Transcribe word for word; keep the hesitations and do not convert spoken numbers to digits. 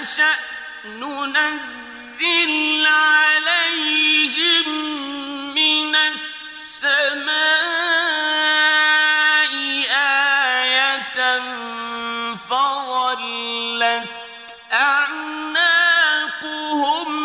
نشأ ننزل عليهم من السماء آية فظلت أعناقهم